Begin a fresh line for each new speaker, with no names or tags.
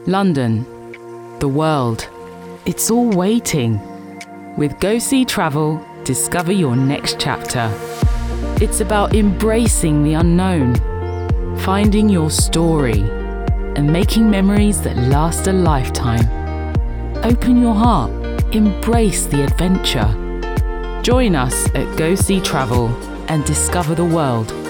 London, the world, it's all waiting. With Go See Travel, discover your next chapter. It's about embracing the unknown, finding your story, and making memories that last a lifetime. Open your heart, embrace the adventure. Join us at Go See Travel and discover the world.